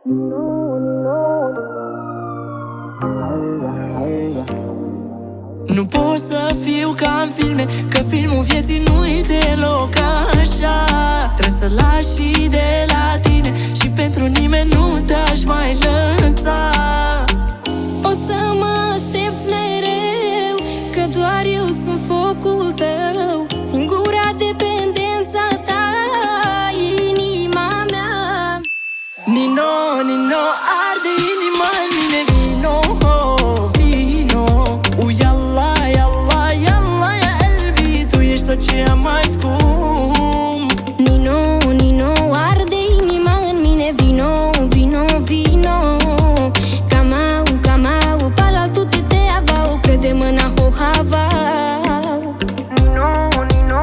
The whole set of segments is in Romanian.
Nu pot să fiu ca în filme, că filmul vieții nu-i deloc așa. Trebuie să lași și de la tine și pentru nimeni nu te-aș mai lăsa. O să mă aștepți mereu, că doar eu sunt focul tău, singura dependența ta, inima mea. Nino, Nino, arde inima în mine, vino, vino. Yalla, yalla, yalla, ya qalbi, tu ești tot ce am mai scump. Nino, Nino, arde inima în mine, vino, vino, vino. Camau, camau, palaltul te avau, crede-mă n-aho havau. Nino, Nino.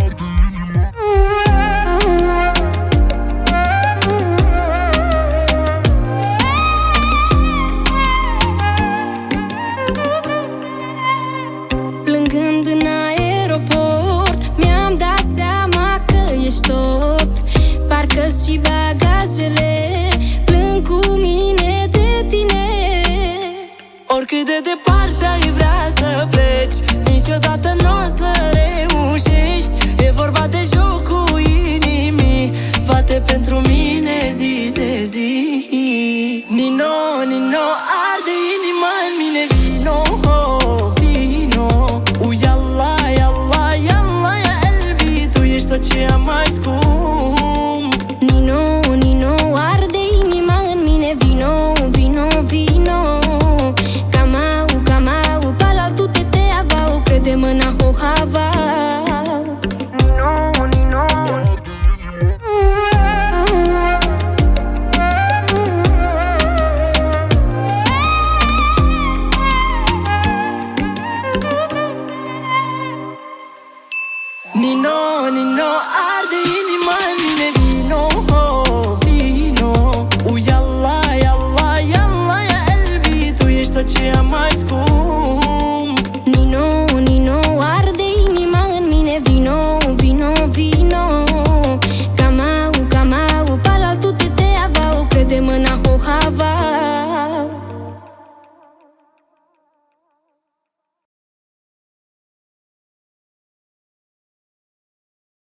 Plângând în aeroport, mi-am dat seama că ești tot. Parcă și bagajele plâng cu mine de tine. Oricât de departe ai vrea să pleci, niciodată n-o să reușești. E vorba de jocul inimii, bate pentru mine zi de zi. Nino, Nino, arde inima în mine, vino, vino. Yalla, yalla, yalla, ya qalbi, tu ești tot ce am mai scump. Nino, Nino, arde inima în mine, vino, vino, vino. Camau, camau, palaltul te avau, crede-mă n-aho havau. Nino, Nino. Nino, Nino, arde inima în mine, vino, vino. Yalla, yalla, yalla, ya qalbi, tu ești tot ce am mai scump. Nino, Nino, arde inima în mine, vino, vino, vino. Camau, camau, palaltul te avau, crede-mă n-aho havau.